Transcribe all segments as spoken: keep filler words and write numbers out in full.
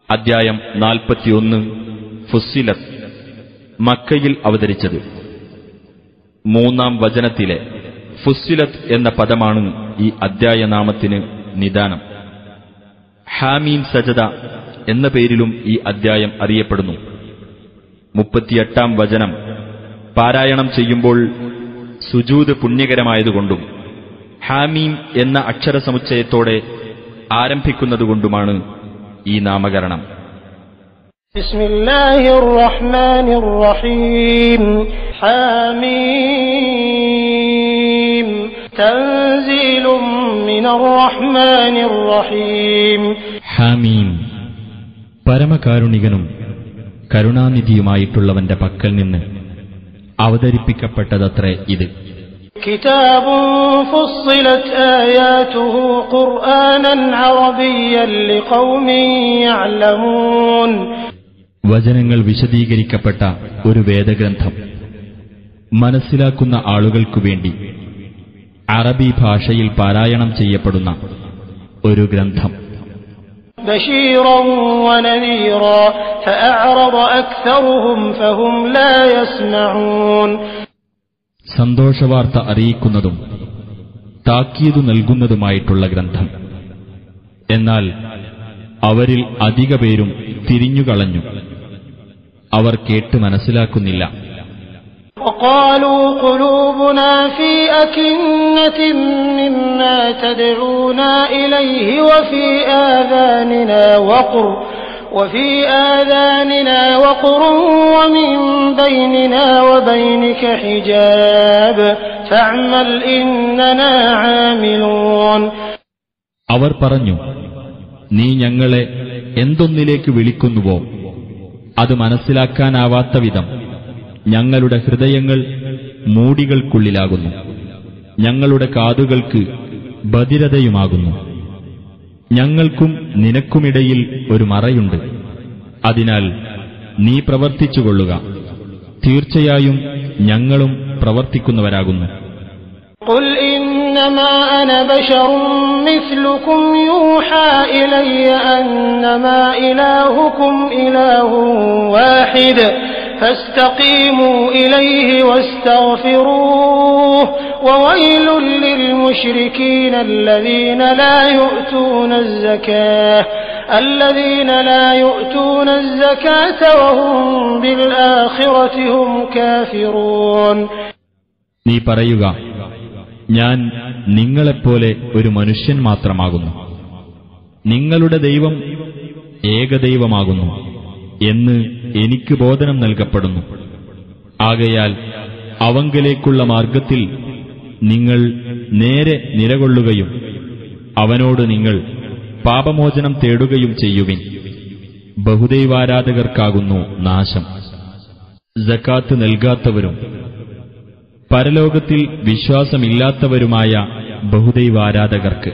അദ്ധ്യായം നാൽപ്പത്തിയൊന്ന്. ഫുസ്സിലത്ത്, മക്കയിൽ അവതരിച്ചത്. മൂന്നാം വചനത്തിലെ ഫുസ്സിലത്ത് എന്ന പദമാണ് ഈ അദ്ധ്യായനാമത്തിന് നിദാനം. ഹാമീം സജദ എന്ന പേരിലും ഈ അദ്ധ്യായം അറിയപ്പെടുന്നു. മുപ്പത്തിയെട്ടാം വചനം പാരായണം ചെയ്യുമ്പോൾ സുജൂദ് പുണ്യകരമായതുകൊണ്ടും ഹാമീം എന്ന അക്ഷരസമുച്ചയത്തോടെ ആരംഭിക്കുന്നതുകൊണ്ടുമാണ് ഈ നാമകരണം. ബിസ്മില്ലാഹിർ റഹ്മാനിർ റഹീം. ഹാമീം തൻസീലും മിനർ റഹ്മാനിർ റഹീം. ഹാമീം, പരമകാരുണികനും കരുണാനിധിയുമായിട്ടുള്ളവന്റെ പക്കൽ നിന്ന് അവതരിപ്പിക്കപ്പെട്ടതത്രേ ഇത്. കിതാബുൻ ഫുസ്സിലത് ആയാതുഹു ഖുർആനൻ അറബിയ്യൻ ലിഖൗമിൻ യഅലമൂൻ. വചനങ്ങൾ വിശദീകരിക്കപ്പെട്ട ഒരു വേദഗ്രന്ഥം, മനസ്സിലാക്കുന്ന ആളുകൾക്കു വേണ്ടി അറബി ഭാഷയിൽ പാരായണം ചെയ്യപ്പെടുന്ന ഒരു ഗ്രന്ഥം. ബശീറൻ വനദീറാ ഫഅഅറദ അക്സറുഹും ഫഹും ലാ യസ്മഊൻ. സന്തോഷവാർത്ത അറിയിക്കുന്നതും താക്കീതു നൽകുന്നതുമായിട്ടുള്ള ഗ്രന്ഥം. എന്നാൽ അവരിൽ അധിക പേരും തിരിഞ്ഞുകളഞ്ഞു, അവർ കേട്ട് മനസ്സിലാക്കുന്നില്ല. وقالوا قلوبنا في أكنة مما تدعونا إليه وفي آذاننا وقر وفي آذاننا وقر ومن بيننا وبينك حجاب فاعمل إننا عاملون. അവർ പറഞ്ഞു, നീ ഞങ്ങളെ എന്തൊന്നിലേക്ക് വിളിക്കുന്നുവോ അത് മനസ്സിലാക്കാനാവാത്ത വിധം ഞങ്ങളുടെ ഹൃദയങ്ങൾ മൂടികൾക്കുള്ളിലാകുന്നു, ഞങ്ങളുടെ കാതുകൾക്ക് ബധിരതയുമാകുന്നു. ഞങ്ങൾക്കും നിനക്കുമിടയിൽ ഒരു മറയുണ്ട്, അതിനാൽ നീ പ്രവർത്തിച്ചുകൊള്ളുക, തീർച്ചയായും ഞങ്ങളും പ്രവർത്തിക്കുന്നവരാകുന്നു. قل إنما أنا بشر مثلكم يوحى إلي أنما إلهكم إله واحد فاستقيموا إليه واستغفروه وويل للمشركين الذين لا يؤتون الزكاة الذين لا يؤتون الزكاة وهم بالآخرة هم كافرون. നീ പറയുക, ഞാൻ നിങ്ങളെപ്പോലെ ഒരു മനുഷ്യൻ മാത്രമാകുന്നു, നിങ്ങളുടെ ദൈവം ഏകദൈവമാകുന്നു എന്ന് എനിക്ക് ബോധനം നൽകപ്പെടുന്നു. ആകയാൽ അവങ്കലേക്കുള്ള മാർഗത്തിൽ നിങ്ങൾ നേരെ നിലകൊള്ളുകയും അവനോട് നിങ്ങൾ പാപമോചനം തേടുകയും ചെയ്യുവിൻ. ബഹുദൈവാരാധകർക്കാകുന്നു നാശം. സകാത്ത് നൽകാത്തവരും പരലോകത്തിൽ വിശ്വാസമില്ലാത്തവരുമായ ബഹുദൈവാരാധകർക്ക്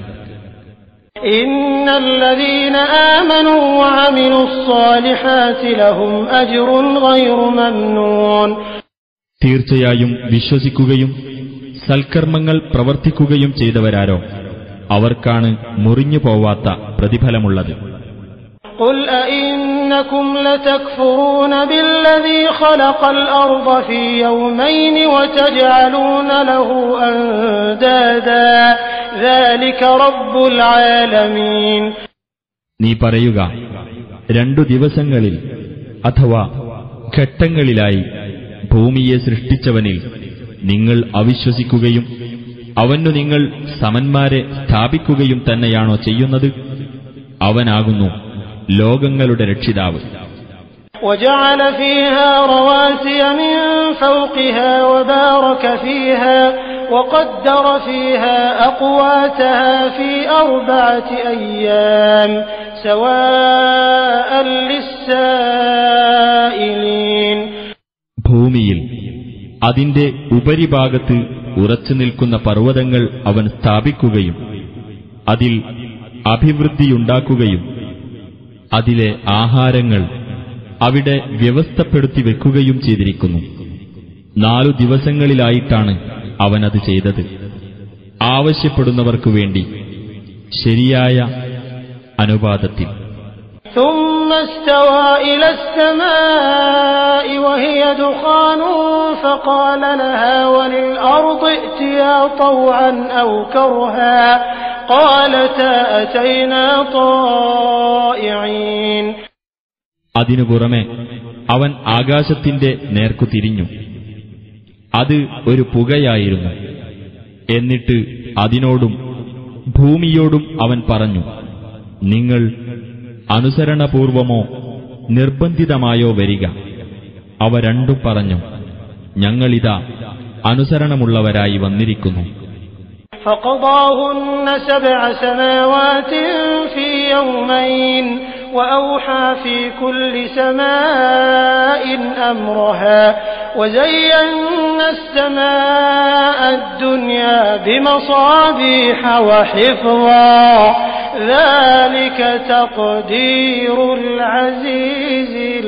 ഇന്നല്ലദീന ആമനൂ വഅമിലുസ്സാലിഹാതി ലഹും അജ്റുൻ ഗൈറു മംനൂൻ. തീർച്ചയായും വിശ്വസിക്കുകയും സൽക്കർമ്മങ്ങൾ പ്രവർത്തിക്കുകയും ചെയ്തവരാരോ അവർക്കാണ് മുറിഞ്ഞു പോവാത്ത പ്രതിഫലമുള്ളത്. قل أئنكم لتكفرون بالذي خلق الأرض في يومين وتجعلون له أندادا ذلك رب العالمين. നീ പറയുക, രണ്ടു ദിവസങ്ങളിൽ അഥവാ ഘട്ടങ്ങളിലായി ഭൂമിയെ സൃഷ്ടിച്ചവനിൽ നിങ്ങൾ അവിശ്വസിക്കുകയും അവനു നിങ്ങൾ സമന്മാരെ സ്ഥാപിക്കുകയും തന്നെയാണോ ചെയ്യുന്നത്? അവനാകുന്നു ലോകങ്ങളുടെ രക്ഷിതാവ്. وجعل فيها رواسي من فوقها وبارك فيها وقدر فيها أقواتها في أربعة أيام سواء للسائلين. ഭൂമിയിൽ അതിന്റെ ഉപരിഭാഗത്ത് ഉറച്ചു നിൽക്കുന്ന പർവ്വതങ്ങൾ അവൻ സ്ഥാപിക്കുകയും അതിൽ അഭിവൃദ്ധിയുണ്ടാക്കുകയും അതിലെ ആഹാരങ്ങൾ അവിടെ വ്യവസ്ഥപ്പെടുത്തി വെക്കുകയും ചെയ്തിരിക്കുന്നു. നാലു ദിവസങ്ങളിലായിട്ടാണ് അവനത് ചെയ്തത്. ആവശ്യപ്പെടുന്നവർക്കു വേണ്ടി ശരിയായ അനുപാതത്തിൽ. ثم استوى إلى السماء وهي دخان فقال لها وللأرض ائتيا طوعا أو كرها قالتا أتينا طائعين. അതിനു പുറമെ അവൻ ആകാശത്തിന്റെ നേർക്കു തിരിഞ്ഞു. അത് ഒരു പുകയായിരുന്നു. എന്നിട്ട് അതിനോടും ഭൂമിയോടും അവൻ പറഞ്ഞു, നിങ്ങൾ അനുസരണപൂർവമോ നിർബന്ധിതമായോ വരിക. അവ രണ്ടും പറഞ്ഞു, ഞങ്ങളിതാ അനുസരണമുള്ളവരായി വന്നിരിക്കുന്നു. فقضاهن سبع سماوات في يومين وأوحى في كل سماء أمرها وزينا السماء الدنيا بمصابيح وحفظا ذلك تقدير العزيز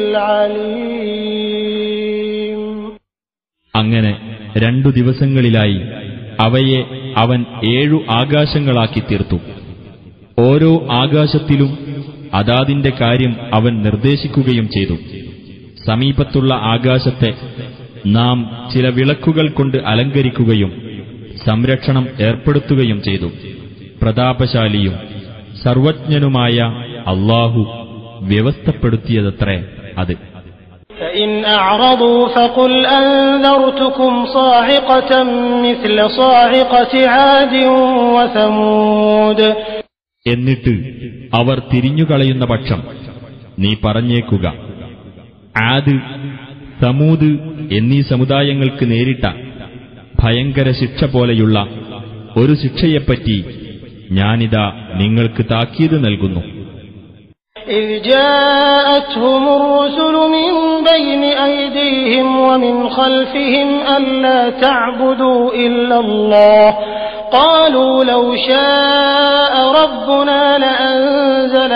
العليم. അങ്ങനെ രണ്ടു ദിവസങ്ങളിലായി അവയെ അവൻ ഏഴു ആകാശങ്ങളാക്കി തീർത്തു. ഓരോ ആകാശത്തിലും അതാതിന്റെ കാര്യം അവൻ നിർദ്ദേശിക്കുകയും ചെയ്തു. സമീപത്തുള്ള ആകാശത്തെ നാം ചില വിളക്കുകൾ കൊണ്ട് അലങ്കരിക്കുകയും സംരക്ഷണം ഏർപ്പെടുത്തുകയും ചെയ്തു. പ്രതാപശാലിയും സർവജ്ഞനുമായ അല്ലാഹു വ്യവസ്ഥപ്പെടുത്തിയതത്രേ അത്. فإن أعرضوا فقل أنذرتكم صاعقة مثل صاعقة عاد وثمود. എന്നിട്ട് അവർ തിരിഞ്ഞുകളയുന്ന പക്ഷം നീ പറഞ്ഞേക്കുക, ആദ്, സമൂദ് എന്നീ സമുദായങ്ങൾക്ക് നേരിട്ട ഭയങ്കര ശിക്ഷ പോലെയുള്ള ഒരു ശിക്ഷയെപ്പറ്റി ഞാനിതാ നിങ്ങൾക്ക് താക്കീത് നൽകുന്നു. إذ جاءتهم الرسل من بين أيديهم ومن خلفهم ألا تعبدوا إلا الله قالوا لو شاء ربنا لأنزل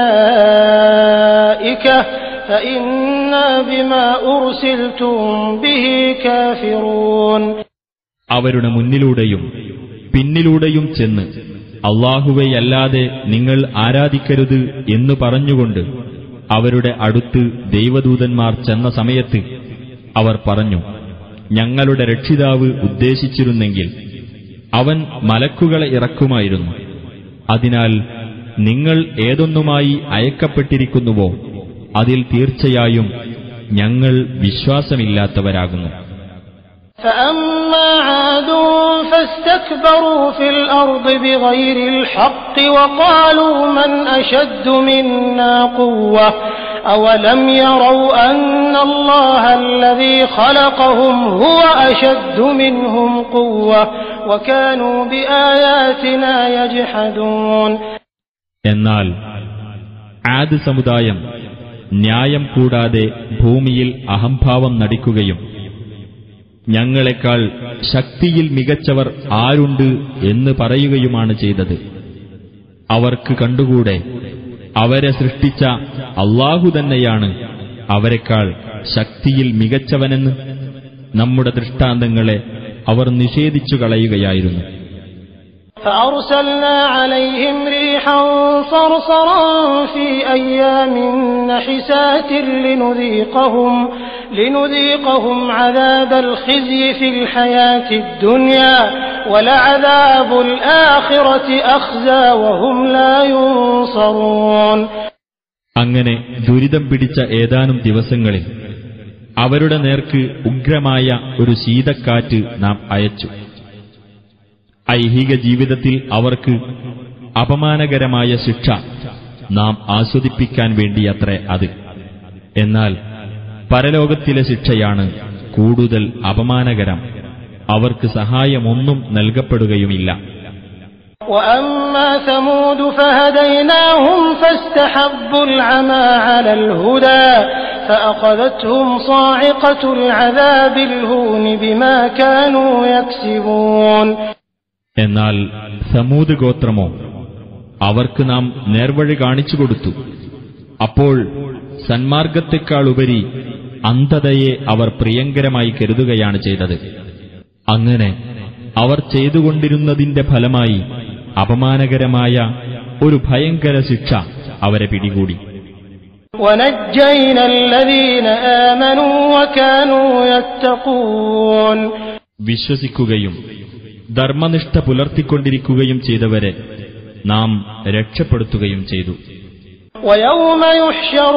ملائكة فإنا بما أرسلتم به كافرون. അവരുടെ മുന്നിലൂടെയും പിന്നിലൂടെയും ചെന്ന് അല്ലാഹുവെയല്ലാതെ നിങ്ങൾ ആരാധിക്കരുത് എന്നു പറഞ്ഞുകൊണ്ട് അവരുടെ അടുത്ത് ദൈവദൂതന്മാർ ചെന്ന സമയത്ത് അവർ പറഞ്ഞു, ഞങ്ങളുടെ രക്ഷിതാവ് ഉദ്ദേശിച്ചിരുന്നെങ്കിൽ അവൻ മലക്കുകളെ ഇറക്കുമായിരുന്നു. അതിനാൽ നിങ്ങൾ ഏതൊന്നുമായി അയക്കപ്പെട്ടിരിക്കുന്നുവോ അതിൽ തീർച്ചയായും ഞങ്ങൾ വിശ്വാസമില്ലാത്തവരാകുന്നു. فأما عاد فاستكبروا في الأرض بغير الحق وقالوا من أشد منا قوة أولم يروا أن الله الذي خلقهم هو أشد منهم قوة وكانوا بآياتنا يجحدون. എന്നാൽ ആദ് സമുദായം ന്യായം കൂടാതെ ഭൂമിയിൽ അഹംഭാവം നടിക്കുകയും ഞങ്ങളെക്കാൾ ശക്തിയിൽ മികച്ചവർ ആരുണ്ട് എന്ന് പറയുകയുമാണ് ചെയ്തത്. അവർക്ക് കണ്ടുകൂടെ അവരെ സൃഷ്ടിച്ച അല്ലാഹു തന്നെയാണ് അവരെക്കാൾ ശക്തിയിൽ മികച്ചവനെന്ന്. നമ്മുടെ ദൃഷ്ടാന്തങ്ങളെ അവർ നിഷേധിച്ചു കളയുകയായിരുന്നു. فأرسلنا عليهم ريحا صرصرا في أيام نحسات لنذيقهم لنذيقهم عذاب الخزي في الحياة الدنيا ولعذاب الآخرة أخزى وهم لا ينصرون. അങ്ങനെ ദുരിതം പിടിച്ച ഏതാനും ദിവസങ്ങളിൽ അവരുടെ നേർക്ക് ഉഗ്രമായ ഒരു ശീതക്കാറ്റ് നാം അയച്ചു. ഐഹിക ജീവിതത്തിൽ അവർക്ക് അപമാനകരമായ ശിക്ഷ നാം ആസ്വദിപ്പിക്കാൻ വേണ്ടിയത്രേ അത്. എന്നാൽ പരലോകത്തിലെ ശിക്ഷയാണ് കൂടുതൽ അപമാനകരം. അവർക്ക് സഹായമൊന്നും നൽകപ്പെടുകയുമില്ല. وأما ثمود فهديناهم فاستحبوا العمى على الهدى فأخذتهم صاعقة العذاب الهون بما كانوا يكسبون. എന്നാൽ സമൂദ് ഗോത്രമോ അവർക്ക് നാം നേർവഴി കാണിച്ചു കൊടുത്തു. അപ്പോൾ സന്മാർഗത്തെക്കാളുപരി അന്ധതയെ അവർ പ്രിയങ്കരമായി കരുതുകയാണ് ചെയ്തത്. അങ്ങനെ അവർ ചെയ്തുകൊണ്ടിരുന്നതിന്റെ ഫലമായി അപമാനകരമായ ഒരു ഭയങ്കര ശിക്ഷ അവരെ പിടികൂടി. وَنَجَّيْنَا الَّذِينَ آمَنُوا وَكَانُوا يَتَّقُونَ വിശ്വസിക്കുകയും ധർമ്മനിഷ്ഠ പുലർത്തിക്കൊണ്ടിരിക്കുകയും ചെയ്തവരെ നാം രക്ഷപ്പെടുത്തുകയും ചെയ്തു. وَيَوْمَ يُحْشَرُ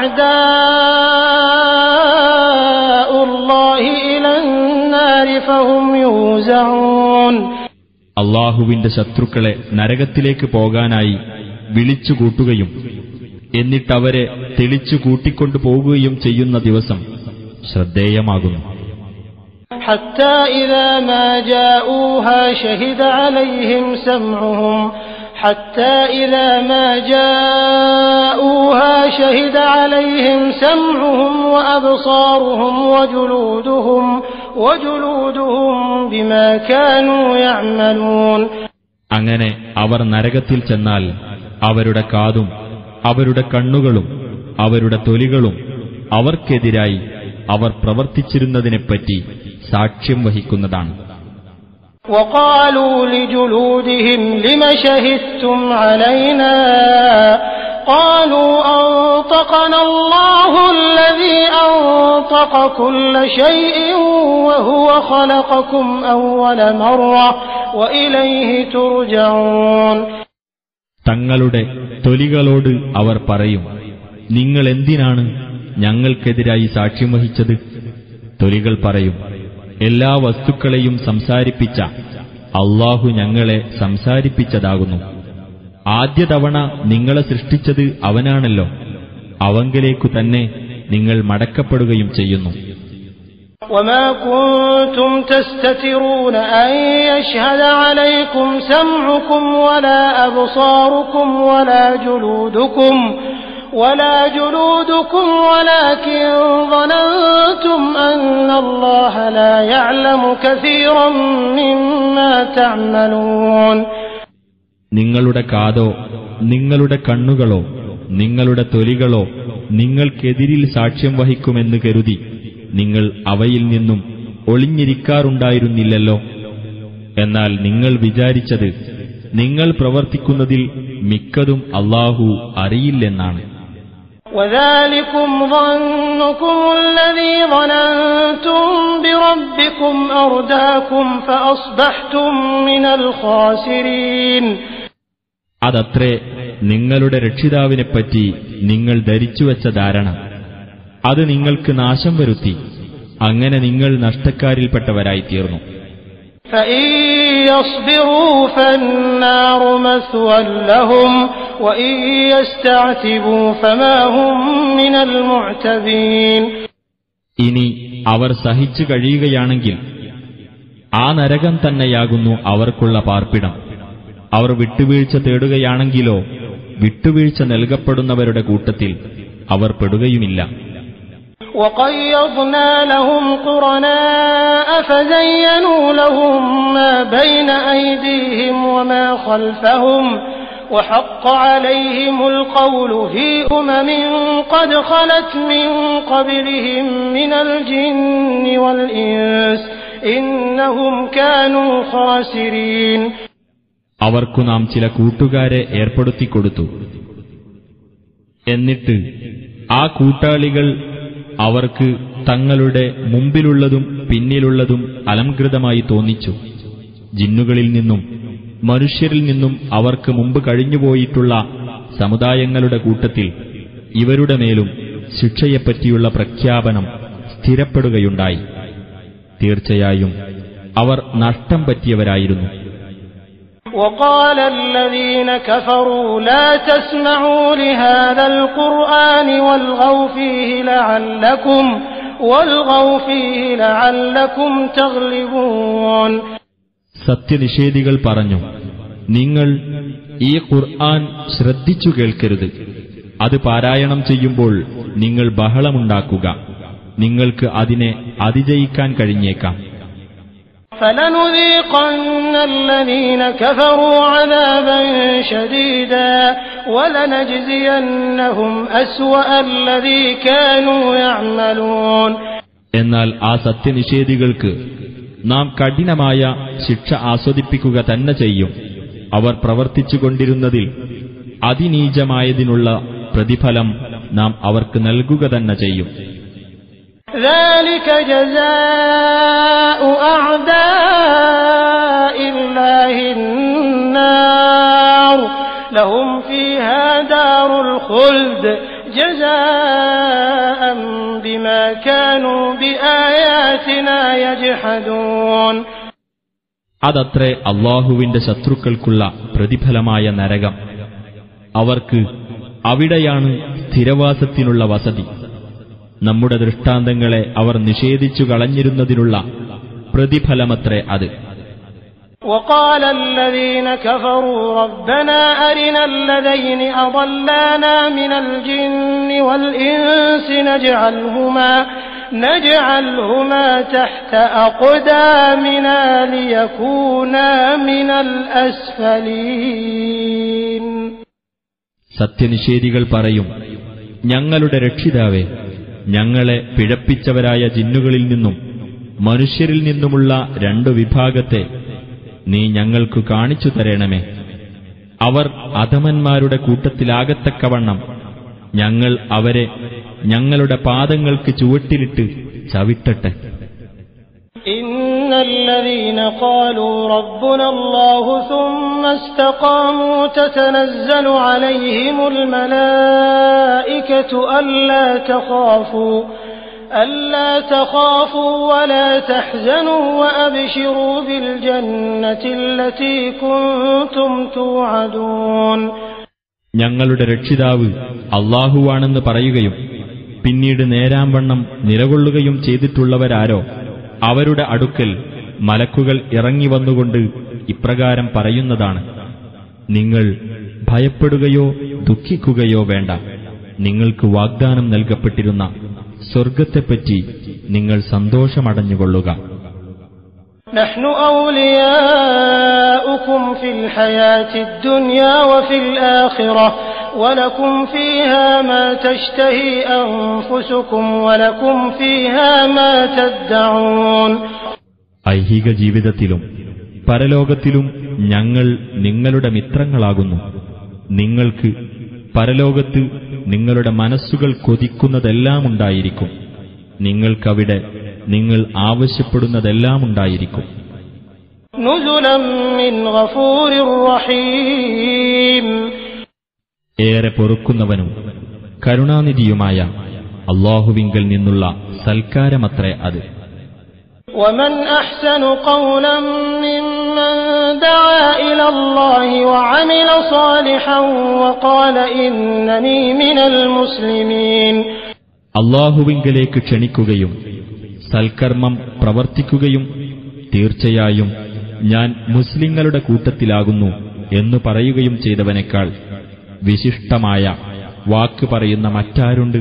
أَعْدَاءُ اللَّهِ إِلَى النَّارِ فَهُمْ يُوزَعُونَ അള്ളാഹുവിന്റെ ശത്രുക്കളെ നരകത്തിലേക്ക് പോകാനായി വിളിച്ചുകൂട്ടുകയും എന്നിട്ടവരെ തെളിച്ചു കൂട്ടിക്കൊണ്ടു പോകുകയും ചെയ്യുന്ന ദിവസം ശ്രദ്ധേയമാകുന്നു. حتى إذا ما جاءوها شهد عليهم سمعهم حتى إذا ما جاءوها شهد عليهم سمعهم وأبصارهم وجلودهم وجلودهم بما كانوا يعملون അങ്ങനെ അവർ നരകത്തിൽ ചെന്നാൽ അവരുടെ കാതും അവരുടെ കണ്ണുകളും അവരുടെ തൊലികളും അവർക്കെതിരായി അവർ പ്രവർത്തിച്ചിരുന്നതിനെപ്പറ്റി സാക്ഷ്യം വഹിക്കുന്നതാണ്. وقالوا لجلودهم لم شهدتم علينا قالوا أنطقنا الله الذي أنطق كل شيء وهو خلقكم أول مرة وإليه ترجعون തങ്ങളുടെ തൊലികളോട് അവർ പറയും, നിങ്ങൾ എന്തിനാണ് ഞങ്ങൾക്കെതിരായി സാക്ഷ്യം വഹിച്ചത്? തൊലികൾ പറയും, എല്ലാ വസ്തുക്കളെയും സംസാരിപ്പിച്ച അള്ളാഹു ഞങ്ങളെ സംസാരിപ്പിച്ചതാകുന്നു. ആദ്യ തവണ നിങ്ങളെ സൃഷ്ടിച്ചത് അവനാണല്ലോ, അവങ്കലേക്കു തന്നെ നിങ്ങൾ മടക്കപ്പെടുകയും ചെയ്യുന്നു. وما كنتم تستترون أن يشهد عليكم سمعكم ولا أبصاركم ولا جلودكم ولا جلودكم ولكن ظننتم أن الله لا يعلم كثيرا مما تعملون നിങ്ങളുടെ കാതോ നിങ്ങളുടെ കണ്ണുകളോ നിങ്ങളുടെ തൊലികളോ നിങ്ങൾക്കെതിരിൽ സാക്ഷ്യം വഹിക്കുമെന്ന് കരുതി നിങ്ങൾ അവയിൽ നിന്നും ഒളിഞ്ഞിരിക്കാറുണ്ടായിരുന്നില്ലല്ലോ. എന്നാൽ നിങ്ങൾ വിചാരിച്ചത് നിങ്ങൾ പ്രവർത്തിക്കുന്നതിൽ മിക്കതും അല്ലാഹു അറിയില്ലെന്നാണ്. وذلكم ظنكم الذي ظننتم بربكم أرداكم فأصبحتم من الخاسرين അതത്രേ നിങ്ങളുടെ രക്ഷിതാവിനെപ്പറ്റി നിങ്ങൾ ധരിച്ചുവെച്ച ധാരണ. അത് നിങ്ങൾക്ക് നാശം വരുത്തി, അങ്ങനെ നിങ്ങൾ നഷ്ടക്കാരിൽപ്പെട്ടവരായിത്തീർന്നു. فإن يصبروا فالنار مثوى لهم وإن يستعتبوا فما هم من المعتبين ഇനി അവർ സഹിച്ചു കഴിയുകയാണെങ്കിൽ ആ നരകം തന്നെയാകുന്നു അവർക്കുള്ള പാർപ്പിടം. അവർ വിട്ടുവീഴ്ച തേടുകയാണെങ്കിലോ വിട്ടുവീഴ്ച നൽകപ്പെടുന്നവരുടെ കൂട്ടത്തിൽ അവർ പെടുകയുമില്ല. وَقَيَّضْنَا لَهُمْ قُرَنَاءَ فَزَيَّنُوا لَهُم مَّا بَيْنَ أَيْدِيهِمْ وَمَا خَلْفَهُمْ وَحَقَّ عَلَيْهِمُ الْقَوْلُ فِي أُمَمٍ قَدْ خَلَتْ مِن قَبْلِهِم مِّنَ الْجِنِّ وَالْإِنسِ إِنَّهُمْ كَانُوا خَاسِرِينَ അവർക്കു നാം ചില കൂട്ടുകാരെ ഏർപ്പെടുത്തിക്കൊടുത്തു. എന്നിട്ട് ആ കൂട്ടാളികൾ അവർക്ക് തങ്ങളുടെ മുമ്പിലുള്ളതും പിന്നിലുള്ളതും അലംകൃതമായി തോന്നിച്ചു. ജിന്നുകളിൽ നിന്നും മനുഷ്യരിൽ നിന്നും അവർക്ക് മുമ്പ് കഴിഞ്ഞുപോയിട്ടുള്ള സമുദായങ്ങളുടെ കൂട്ടത്തിൽ ഇവരുടെ മേലും ശിക്ഷയെപ്പറ്റിയുള്ള പ്രഖ്യാപനം സ്ഥിരപ്പെടുകയുണ്ടായി. തീർച്ചയായും അവർ നഷ്ടം പറ്റിയവരായിരുന്നു. وقال الذين كفروا لا تسمعوا لهذا القرآن والغوا فيه لعلكم والغوا فيه لعلكم تغلبون സത്യനിഷേധികൾ പറഞ്ഞു, നിങ്ങൾ ഈ ഖുർആൻ ശ്രദ്ധിച്ചു കേൾക്കരുത്. അത് പാരായണം ചെയ്യുമ്പോൾ നിങ്ങൾ ബഹളമുണ്ടാക്കുക, നിങ്ങൾക്ക് അതിനെ അതിജയിക്കാൻ കഴിഞ്ഞേക്കാം. فَلَنُذِيقَنَّ الَّذِينَ كَفَرُوا عَذَابًا شَدِيدًا وَلَنَجْزِيَنَّهُمْ أَسْوَأَ الَّذِي كَانُوا يَعْمَلُونَ എന്നാൽ ആ സത്യനിഷേധികൾക്ക് നാം കഠിനമായ ശിക്ഷ ആസ്വദിപ്പിക്കുക തന്നെ ചെയ്യും. അവർ പ്രവർത്തിച്ചുകൊണ്ടിരുന്നതിൽ അതിനീചമായതിനുള്ള പ്രതിഫലം നാം അവർക്ക് നൽകുക തന്നെ ചെയ്യും. ذلك جزاء أعداء الله النار لهم فيها دار الخلد جزاء بما كانوا بآياتنا يجحدون. അതത്രേ അല്ലാഹുവിന്റെ ശത്രുക്കൾക്കുള്ള പ്രതിഫലമായ നരകം. അവർക്ക് അവിടെയാണ് സ്ഥിരവാസത്തിനുള്ള വസതി. നമ്മുടെ ദൃഷ്ടാന്തങ്ങളെ അവർ നിഷേധിച്ചു കളഞ്ഞിരുന്നതിനുള്ള പ്രതിഫലമത്രേ അത്. وقال الذين كفروا ربنا أرنا الذين أضلانا من الجن والإنس نجعلهما نجعلهما تحت أقدامنا ليكونا من الأسفلين. സത്യനിഷേധികൾ പറയും, ഞങ്ങളുടെ രക്ഷിതാവേ, ഞങ്ങളെ പിഴപ്പിച്ചവരായ ജിന്നുകളിൽ നിന്നും മനുഷ്യരിൽ നിന്നുമുള്ള രണ്ടു വിഭാഗത്തെ നീ ഞങ്ങൾക്കു കാണിച്ചു തരണമേ. അവർ അധമന്മാരുടെ കൂട്ടത്തിലാകത്തക്കവണ്ണം ഞങ്ങൾ അവരെ ഞങ്ങളുടെ പാദങ്ങൾക്ക് ചുവട്ടിലിട്ട് ചവിട്ടട്ടെ. ഇന്നല്ലദീന ഖാലൂ റബ്ബുനല്ലാഹു സുമ്മ ഇസ്തഖാമൂ തതനസ്സലു അലൈഹിമുൽ മലായികതു അല്ലാ തഖാഫൂ ألا تخافوا ولا تحزنوا وأبشروا بالجنة التي كنتم توعدون. ഞങ്ങളുടെ രക്ഷിതാവ് അല്ലാഹുവാണെന്ന് പറയുകയും പിന്നീട് നേരാംവണ്ണം നിലകൊള്ളുകയും ചെയ്തിട്ടുള്ളവരാരോ അവരുടെ അടുക്കൽ മലക്കുകൾ ഇറങ്ങി വന്നുകൊണ്ട് ഇപ്രകാരം പറയുന്നതാണ്: നിങ്ങൾ ഭയപ്പെടുകയോ ദുഃഖിക്കുകയോ വേണ്ട, നിങ്ങൾക്ക് വാഗ്ദാനം നൽകപ്പെട്ടിരുന്ന സ്വർഗത്തെപ്പറ്റി നിങ്ങൾ സന്തോഷമടഞ്ഞുകൊള്ളുക. നഹ്നു ഔലിയാഉകും ഫിൽ ഹയാത്തിദ് ദുനിയാ വഫിൽ ആഖിറഹ് വലകും ഫീഹാ മാ തശ്തഹി അൻഫുസുകും വലകും ഫീഹാ മാ തദ്ദഊൻ. ഐഹിക ജീവിതത്തിലും പരലോകത്തിലും ഞങ്ങൾ നിങ്ങളുടെ മിത്രങ്ങളാകുന്നു. നിങ്ങൾക്ക് പരലോകത്ത് നിങ്ങളുടെ മനസ്സുകൾ കൊതിക്കുന്നതെല്ലാം ഉണ്ടായിരിക്കും. നിങ്ങൾക്കവിടെ നിങ്ങൾ ആവശ്യപ്പെടുന്നതെല്ലാം ഉണ്ടായിരിക്കും. നുസുലൻ മിൻ ഗഫൂരിർ റഹീം. ഏറെ പൊറുക്കുന്നവനും കരുണാനിധിയുമായ അല്ലാഹുവിങ്കൽ നിന്നുള്ള സൽക്കാരമത്രേ അത്. ومن أحسن قولا ممن دعا إلى الله وعمل صالحا وقال إنني من المسلمين. അല്ലാഹുവിങ്കലേക്ക് ക്ഷണിക്കുകയും സൽക്കർമ്മം പ്രവർത്തിക്കുകയും തീർച്ചയായും ഞാൻ മുസ്ലിങ്ങളുടെ കൂട്ടത്തിലാകുന്നു എന്നു പറയുകയും ചെയ്തവനേക്കാൾ വിശിഷ്ടമായ വാക്ക് പറയുന്ന മറ്റാരുണ്ട്?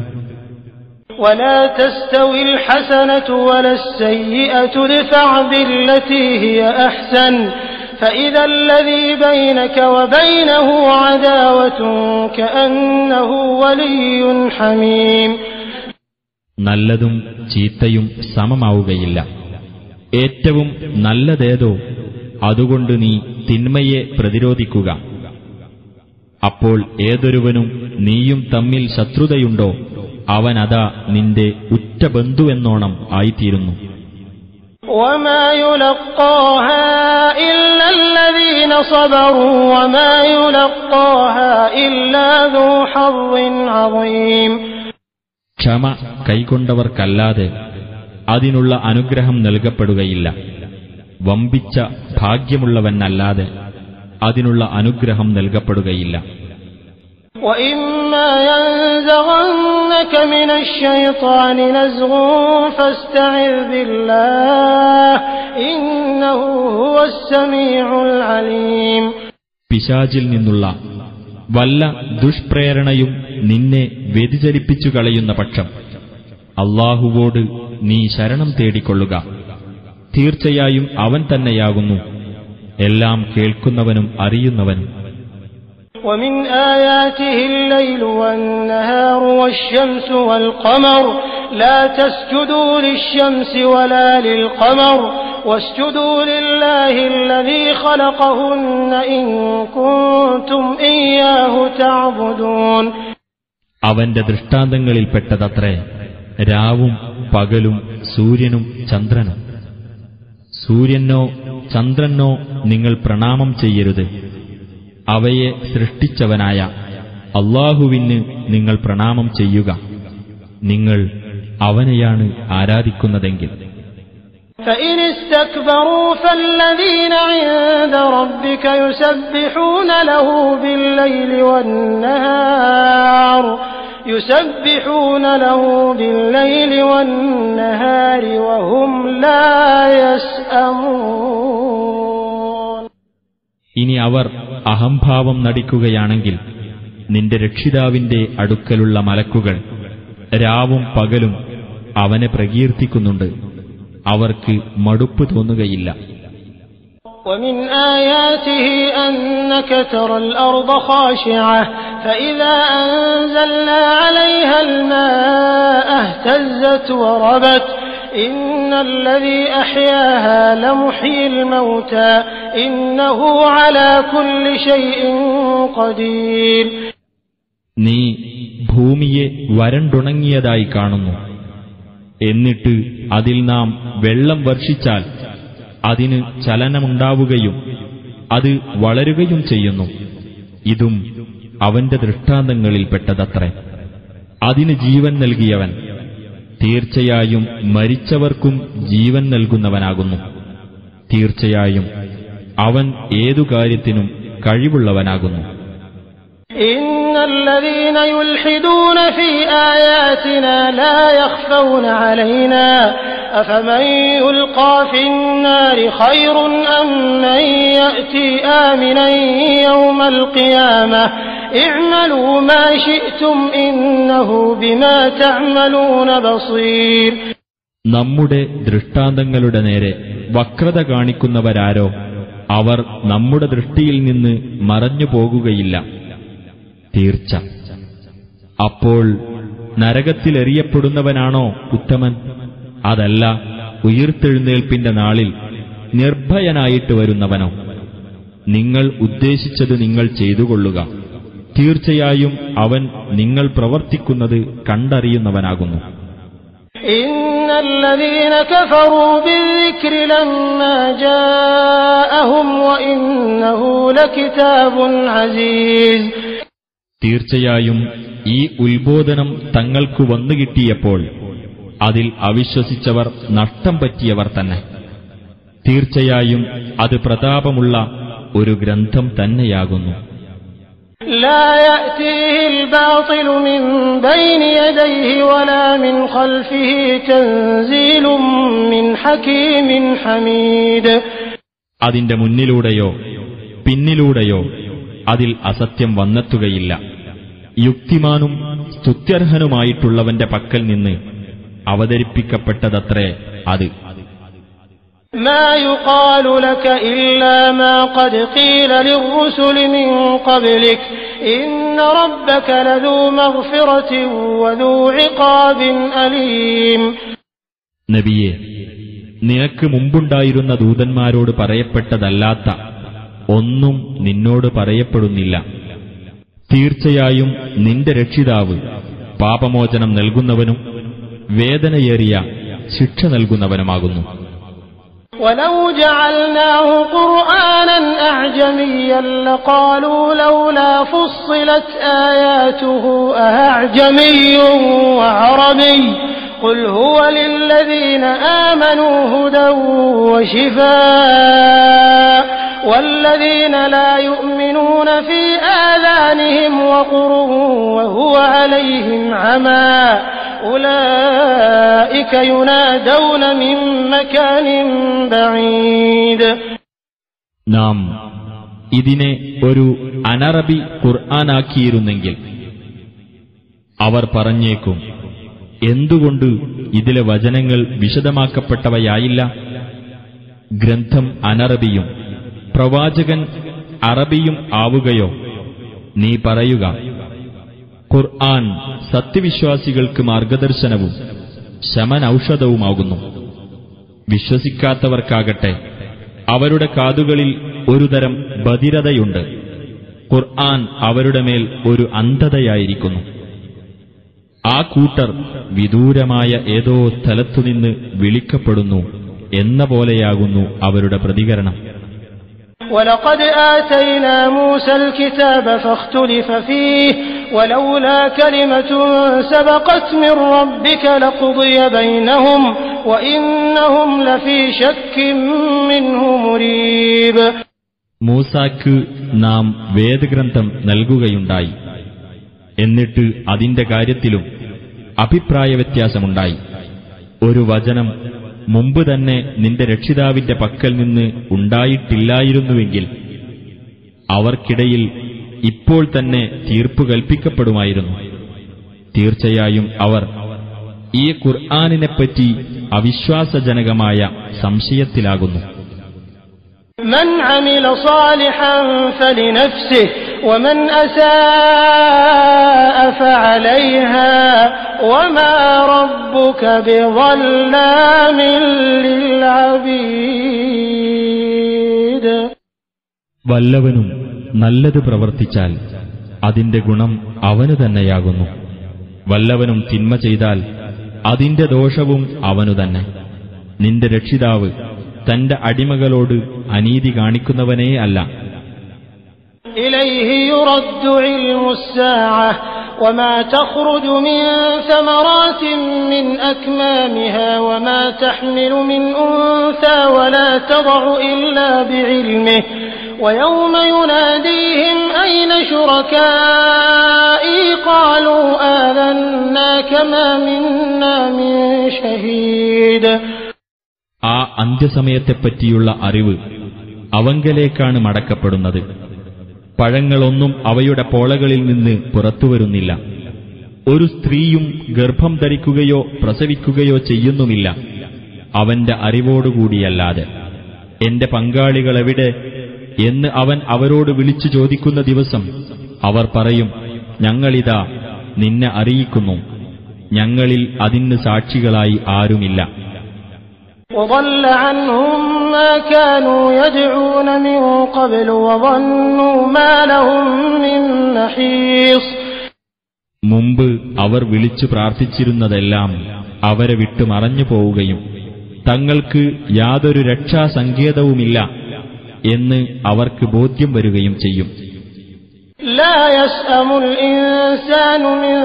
ولا تستوي الحسنة ولا السيئة ادفع بالتي هي أحسن فإذا الذي بينك وبينه عداوة كأنه ولي حميم. നല്ലതും ചീത്തയും സമമാവുകയില്ല. ഏറ്റവും നല്ലതേതോ അതുകൊണ്ട് നീ തിന്മയെ പ്രതിരോധിക്കുക. അപ്പോൾ ഏതൊരുവനും നീയും തമ്മിൽ ശത്രുതയുണ്ടോ അവനതാ നിന്റെ ഉറ്റ ബന്ധുവെന്നോണം ആയിത്തീരുന്നു. وما يلقاها إلا الذين صبروا وما يلقاها إلا ذو حظ عظيم. ക്ഷമ കൈക്കൊണ്ടവർക്കല്ലാതെ അതിനുള്ള അനുഗ്രഹം നൽകപ്പെടുകയില്ല. വമ്പിച്ച ഭാഗ്യമുള്ളവനല്ലാതെ അതിനുള്ള അനുഗ്രഹം നൽകപ്പെടുകയില്ല. وَإِمَّا يَنزَغَنَّكَ مِنَ الشَّيْطَانِ نَزْغٌ فَاسْتَعِذْ بِاللَّهِ إِنَّهُ هُوَ السَّمِيعُ الْعَلِيمُ. പിശാചിൽ നിന്നുള്ള വല്ല ദുഷ്പ്രേരണയും നിന്നെ വ്യതിചലിപ്പിച്ചു കളയുന്ന പക്ഷം അല്ലാഹുവോട് നീ ശരണം തേടിക്കൊള്ളുക. തീർച്ചയായും അവൻ തന്നെയാകുന്നു എല്ലാം കേൾക്കുന്നവനും അറിയുന്നവനും. ومن آياته الليل والنهار والشمس والقمر لا تسجدوا للشمس ولا للقمر واسجدوا لله الذي خلقهن إن كنتم إياه تعبدون. അവന്റെ ദൃഷ്ടാന്തങ്ങളിൽപ്പെട്ടതത്രേ രാവും പകലും സൂര്യനും ചന്ദ്രനും. സൂര്യനോ ചന്ദ്രനോ നിങ്ങൾ പ്രണാമം ചെയ്യരുത്. അവയെ സൃഷ്ടിച്ചവനായ അല്ലാഹുവിന് നിങ്ങൾ പ്രണാമം ചെയ്യുക, നിങ്ങൾ അവനെയാണ് ആരാധിക്കുന്നതെങ്കിൽ. فإن استكبروا فالذين عند ربك يسبحون له بالليل والنهار يسبحون له بالليل والنهار وهم لا يسأمون. ഇനി അവർ അഹംഭാവം നടിക്കുകയാണെങ്കിൽ നിന്റെ രക്ഷിതാവിന്റെ അടുക്കലുള്ള മലക്കുകൾ രാവും പകലും അവനെ പ്രകീർത്തിക്കുന്നുണ്ട്, അവർക്ക് മടുപ്പ് തോന്നുകയില്ല. ومن آياته أنك ترى الأرض خاشعة فإذا أنزلنا عليها الماء اهتزت وربت إن الذي أحياها لمحيي الموتى إنه على كل شيء قدير. നീ ഭൂമിയെ വരണ്ടുണങ്ങിയതായി കാണുന്നു. എന്നിട്ട് അതിൽ നാം വെള്ളം വർഷിച്ചാൽ അതിന് ചലനമുണ്ടാവുകയും അത് വളരുകയും ചെയ്യുന്നു. ഇതും അവന്റെ ദൃഷ്ടാന്തങ്ങളിൽപ്പെട്ടതത്രേ. അതിന് ജീവൻ നൽകിയവൻ തീർച്ചയായും മരിച്ചവർക്കും ജീവൻ നൽകുന്നവനാകുന്നു. തീർച്ചയായും അവൻ ഏതു കാര്യത്തിനും കഴിവുള്ളവനാകുന്നു. إن الذين يلحدون في آياتنا لا يخفون علينا أفمن يلقى في النار خير أم من يأتي آمنا يوم القيامة اعملوا ما شئتم إنه بما تعملون بصير. നമ്മുടെ ദൃഷ്ടാന്തങ്ങളുടെ നേരെ വക്രത കാണിക്കുന്നവരാരോ അവർ നമ്മുടെ ദൃഷ്ടിയിൽ നിന്ന് മറഞ്ഞു പോകുകയില്ല. തീർച്ച അപ്പോൾ നരകത്തിലെറിയപ്പെടുന്നവനാണോ ഉത്തമൻ? അതല്ല ഉയിർത്തെഴുന്നേൽപ്പിന്റെ നാളിൽ നിർഭയനായിട്ട് വരുന്നവനോ? നിങ്ങൾ ഉദ്ദേശിച്ചത് നിങ്ങൾ ചെയ്തുകൊള്ളുക, തീർച്ചയായും അവൻ നിങ്ങൾ പ്രവർത്തിക്കുന്നത് കണ്ടറിയുന്നവനാകുന്നു. ഇന്നല്ലദീന കഫറൂ ബിദ്ദിക്രി ലമ്മാ ജാഅഹും വഇന്നഹു ലകിതാബുൻ അസീസ്. തീർച്ചയായും ഈ ഉത്ബോധനം തങ്ങൾക്ക് വന്നുകിട്ടിയപ്പോൾ അതിൽ അവിശ്വസിച്ചവർ നഷ്ടം പറ്റിയവർ തന്നെ. തീർച്ചയായും അത് പ്രതാപമുള്ള ഒരു ഗ്രന്ഥം തന്നെയാകുന്നു. لا يأتيه الباطل من بين يديه ولا من خلفه تنزيل من حكيم حميد. അതിന്റെ മുന്നിലൂടെയോ പിന്നിലൂടെയോ അതിൽ അസത്യം വന്നെത്തുകയില്ല. യുക്തിമാനും സ്തുത്യർഹനുമായിട്ടുള്ളവന്റെ പക്കൽ നിന്ന് അവതരിപ്പിക്കപ്പെട്ടതത്രേ അത്. ما يقال لك إلا ما قد قيل للرسل من قبلك إن ربك لذو مغفرة وذو عقاب أليم. നബിയെ, നിനക്ക് മുമ്പുണ്ടായിരുന്ന ദൂതന്മാരോട് പറയപ്പെട്ടതല്ലാത്ത ഒന്നും നിന്നോട് പറയപ്പെടുന്നില്ല. തീർച്ചയായും നിന്റെ രക്ഷിതാവ് പാപമോചനം നൽകുന്നവനും വേദനയേറിയ ശിക്ഷ നൽകുന്നവനുമാകുന്നു. ولو جعلناه قرآنا أعجميا لقالوا لولا فصلت آياته أعجمي وعربي قل هو للذين آمنوا هدى وشفاء والذين لا يؤمنون في آذانهم وقر وهو عليهم عمى أولئك ينادون من مكان بعيد. നാം ഇതിനെ ഒരു അനറബി ഖുർആനാക്കിയിരുന്നെങ്കിൽ അവർ പറഞ്ഞേക്കും, എന്തുകൊണ്ട് ഇതിലെ വചനങ്ങൾ വിശദമാക്കപ്പെട്ടവയായില്ല? ഗ്രന്ഥം അനറബിയും പ്രവാചകൻ അറബിയും ആവുകയോ? നീ പറയുക, ഖുർആൻ സത്യവിശ്വാസികൾക്ക് മാർഗദർശനവും ശമനൌഷധവുമാകുന്നു. വിശ്വസിക്കാത്തവർക്കാകട്ടെ അവരുടെ കാതുകളിൽ ഒരുതരം ബധിരതയുണ്ട്. ഖുർആൻ അവരുടെ മേൽ ഒരു അന്ധതയായിരിക്കുന്നു. ആ കൂട്ടർ വിദൂരമായ ഏതോ സ്ഥലത്തുനിന്ന് വിളിക്കപ്പെടുന്നു എന്ന പോലെയാകുന്നു അവരുടെ പ്രതികരണം. وَلَقَدْ آتَيْنَا مُوسَى الْكِتَابَ فَاخْتُلِفَ فِيهِ وَلَوْلَا كَلِمَةٌ سَبَقَتْ مِنْ رَبِّكَ لَقُضِيَ بَيْنَهُمْ وَإِنَّهُمْ لَفِي شَكٍّ مِّنْهُ مُرِيبٍ. മൂസാക്ക് നാം വേദഗ്രന്ഥം നൽകുകയുണ്ടായി. എന്നിട്ട് അതിന്റെ കാര്യത്തിലും അഭിപ്രായ വ്യത്യാസമുണ്ടായി. ഒരു വചനം മുമ്പ് തന്നെ നിന്റെ രക്ഷിതാവിന്റെ പക്കൽ നിന്ന് ഉണ്ടായിട്ടില്ലായിരുന്നുവെങ്കിൽ അവർക്കിടയിൽ ഇപ്പോൾ തന്നെ തീർപ്പ് കൽപ്പിക്കപ്പെടുമായിരുന്നു. തീർച്ചയായും അവർ ഈ ഖുർആനിനെപ്പറ്റി അവിശ്വാസജനകമായ സംശയത്തിലാകുന്നു. മൻ അമില സാലിഹൻ ഫലിനഫ്സിഹി വമൻ അസാഅ ഫഅലൈഹാ വമാ റബ്ബുക ബിളല്ലാമിൻ ലിൽഅബീദ്. വല്ലവനും നല്ലത് പ്രവർത്തിച്ചാൽ അതിന്റെ ഗുണം അവനു തന്നെയാകുന്നു. വല്ലവനും തിന്മ ചെയ്താൽ അതിന്റെ ദോഷവും അവനു തന്നെ. നിന്റെ രക്ഷിതാവ് തന്റെ അടിമകളോട് അനീതി കാണിക്കുന്നവനേ അല്ല. ഇലൈഹി യുറദ്ദു ഇൽമുസ്സാഅഹ വമാ തഖ്റുജു മിൻ സമറാത്തിൻ മിൻ അക്മാമിഹാ വമാ തഹ്മിലു മിൻ ഉൻസാ വലാ തദഉ ഇല്ലാ ബിഇൽമിഹി ويوم يناديهم أين شركائي قالوا آذناك ما منا من شهيد. ആ അന്ത്യസമയത്തെപ്പറ്റിയുള്ള അറിവ് അവങ്കലേക്കാണ് മടക്കപ്പെടുന്നത്. പഴങ്ങളൊന്നും അവയുടെ പോളകളിൽ നിന്ന് പുറത്തുവരുന്നില്ല. ഒരു സ്ത്രീയും ഗർഭം ധരിക്കുകയോ പ്രസവിക്കുകയോ ചെയ്യുന്നുമില്ല അവന്റെ അറിവോടുകൂടിയല്ലാതെ. എന്റെ പങ്കാളികളെവിടെ എന്ന് അവൻ അവരോട് വിളിച്ചു ചോദിക്കുന്ന ദിവസം അവർ പറയും, ഞങ്ങളിതാ നിന്നെ അറിയിക്കുന്നു, ഞങ്ങളിൽ അതിന് സാക്ഷികളായി ആരുമില്ല. وضل عنهم ما كانوا يدعون من قبل وظنوا ما لهم من محيص. മുമ്പ് അവർ വിളിച്ചു പ്രാർത്ഥിച്ചിരുന്നതെല്ലാം അവരെ വിട്ടു മറഞ്ഞു പോവുകയും തങ്ങൾക്ക് യാതൊരു രക്ഷാസങ്കേതവുമില്ല എന്ന് അവർക്ക് ബോധ്യം വരികയും ചെയ്യും. لا يسأم الإنسان من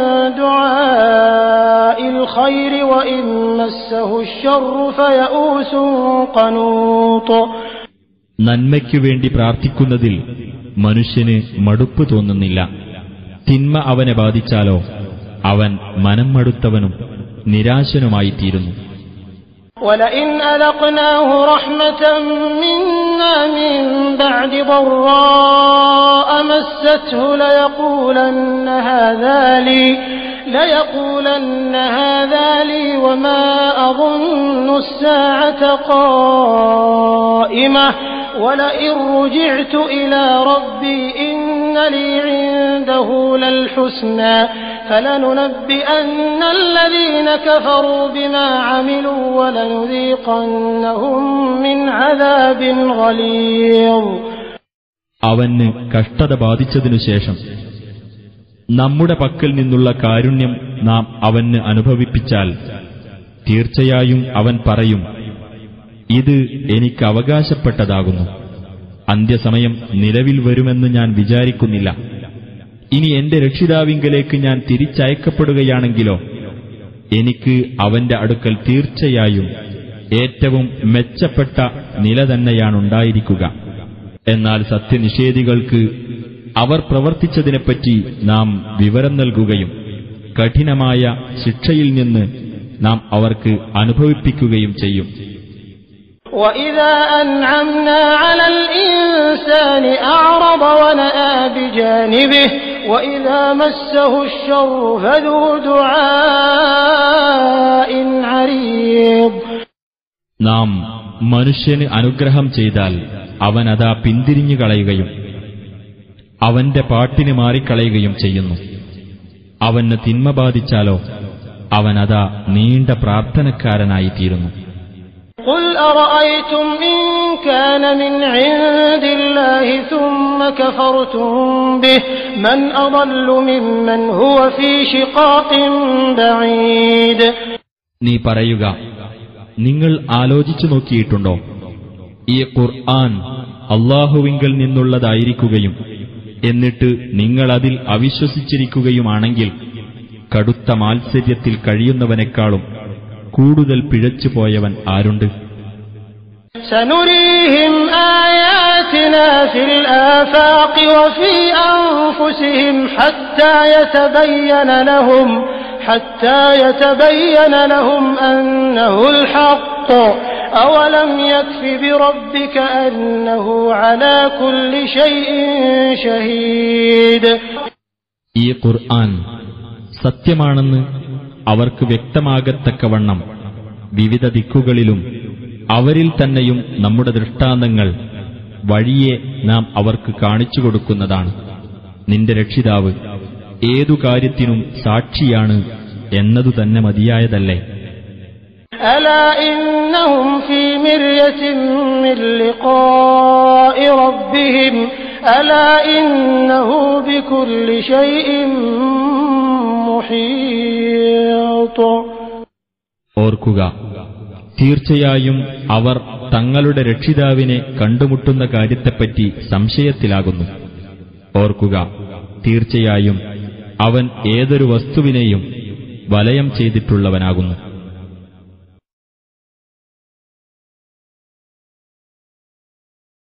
دعاء الخير وإن مسه الشر فيئوس قنوط. നന്മയ്ക്കു വേണ്ടി പ്രാർത്ഥിക്കുന്നതിൽ മനുഷ്യന് മടുപ്പ് തോന്നുന്നില്ല. തിന്മ അവനെ ബാധിച്ചാലോ അവൻ മനം മടുത്തവനും നിരാശനുമായിത്തീരുന്നു. وَلَئِنْ أَذَقْنَاهُ رَحْمَةً مِنَّا مِنْ بَعْدِ ضَرَّاءٍ مَسَّتْهُ لَيَقُولَنَّ هَذَا لِي لَيَقُولَنَّ هَذَا لِي وَمَا أَظُنُّ السَّاعَةَ قَائِمَةً وَلَئِنْ رُجِعْتُ إِلَى رَبِّي إِنَّ لِي عِندَهُ لَلْحُسْنَى فَلَنُنَبِّئَنَّ الَّذِينَ كَفَرُوا بِمَا عَمِلُوا وَلَنُذِيقَنَّهُم مِّنْ عَذَابٍ غَلِيظٍ. അവന് കഷ്ടത ബാധിച്ചതിനു ശേഷം നമ്മുടെ പക്കൽ നിന്നുള്ള കാരുണ്യം നാം അവന് അനുഭവിപ്പിച്ചാൽ തീർച്ചയായും അവൻ പറയും, ഇത് എനിക്ക് അവകാശപ്പെട്ടതാകുന്നു. അന്ത്യസമയം നിലവിൽ വരുമെന്ന് ഞാൻ വിചാരിക്കുന്നില്ല. ഇനി എന്റെ രക്ഷിതാവിങ്കലേക്ക് ഞാൻ തിരിച്ചയക്കപ്പെടുകയാണെങ്കിലോ എനിക്ക് അവന്റെ അടുക്കൽ തീർച്ചയായും ഏറ്റവും മെച്ചപ്പെട്ട നില തന്നെയാണുണ്ടായിരിക്കുക. എന്നാൽ സത്യനിഷേധികൾക്ക് അവർ പ്രവർത്തിച്ചതിനെപ്പറ്റി നാം വിവരം നൽകുകയും കഠിനമായ ശിക്ഷയിൽ നിന്ന് നാം അവർക്ക് അനുഭവിപ്പിക്കുകയും ചെയ്യും. وَإِذَا أَنْعَمْنَا عَلَى الْإِنسَانِ أَعْرَضَ وَنَأَىٰ بِجَانِبِهِ وَإِذَا مَسَّهُ الشَّرُّ فَذُو دُعَاءٍ عَرِيضٍ. നാം മനുഷ്യന് അനുഗ്രഹം ചെയ്താൽ അവനതാ പിന്തിരിഞ്ഞു കളയുകയും അവന്റെ പാട്ടിന് മാറിക്കളയുകയും ചെയ്യുന്നു. അവന് തിന്മ ബാധിച്ചാലോ അവനതാ നീണ്ട പ്രാർത്ഥനക്കാരനായിത്തീരുന്നു. قُلْ أَرَأَيْتُمْ إِن كان من عند الله ثم كفرتم به من أضل ممن هو في شقاق بعيد. നീ പറയുക, നിങ്ങൾ ആലോചിച്ചു നോക്കിയിട്ടുണ്ടോ, ഈ ഖുർആൻ അല്ലാഹുവിങ്കൽ നിന്നുള്ളതായിരിക്കുകയും എന്നിട്ട് നിങ്ങൾ അതിൽ അവിശ്വസിച്ചിരിക്കുകയുമാണെങ്കിൽ കടുത്ത മാത്സര്യത്തിൽ കഴിയുന്നവനേക്കാളും കൂടുതൽ പിഴച്ചുപോയവൻ ആരുണ്ട്? سنريهم آياتنا في الآفاق وفي أنفسهم حتى يتبين لهم حتى يتبين لهم أنه الحق أولم يكف بربك أنه على كل شيء شهيد. ഈ ഖുർആൻ സത്യമാണെന്ന് അവർക്ക് വ്യക്തമാകത്തക്കവണ്ണം വിവിധ ദിക്കുകളിലും അവരിൽ തന്നെയും നമ്മുടെ ദൃഷ്ടാന്തങ്ങൾ വഴിയെ നാം അവർക്ക് കാണിച്ചു കൊടുക്കുന്നതാണ്. നിന്റെ രക്ഷിതാവ് ഏതു കാര്യത്തിനും സാക്ഷിയാണ് എന്നതു തന്നെ മതിയായതല്ലേ. ألا إنهم في مرية من لقاء ربهم ألا إنه بكل شيء محيط. ഓർക്കുക, തീർച്ചയായും അവർ തങ്ങളുടെ രക്ഷിതാവിനെ കണ്ടുമുട്ടുന്ന കാര്യത്തെപ്പറ്റി സംശയത്തിലാകുന്നു. ഓർക്കുക, തീർച്ചയായും അവൻ ഏതൊരു വസ്തുവിനെയും വലയം ചെയ്തിട്ടുള്ളവനാകുന്നു.